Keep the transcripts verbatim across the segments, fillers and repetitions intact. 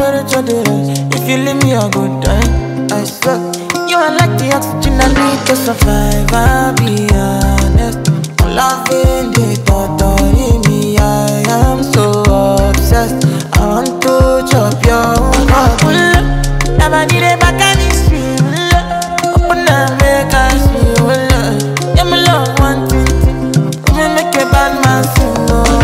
temperature dey rise. If you leave me, I go die. I swear. You are like the oxygen I need to survive. I'll be honest. Loving the thought of me, I am so obsessed. I want to chop your heart. Never need a back and it's real. Open up, make us feel. Yeah, my love, one thing. We make a bad man sing.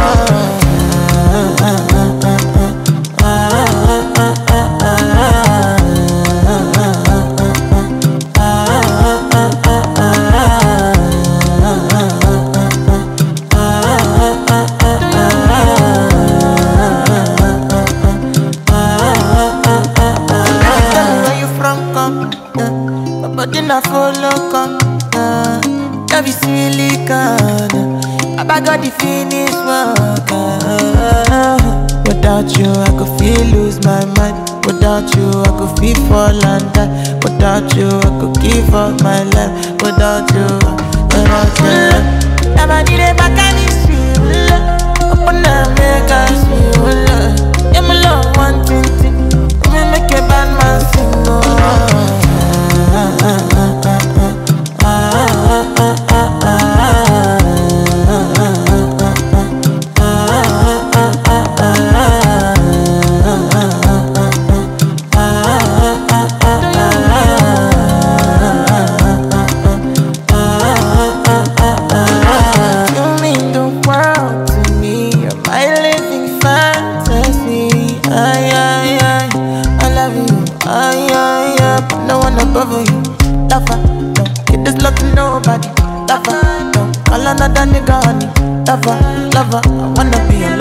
But then I follow come, uh, love is silicone. I got the finish work. Uh, without you, I could feel lose my mind. Without you, I could feel fall and die. Without you, I could give up my life. Without you, without you, never need a back and it's real. Open up, make us feel. Yeah, my love, one thing. We make a bad man sing. Oh. No one above you, lover. Don't get this love to nobody, lover. Don't call another nigga honey, lover, lover. I wanna be a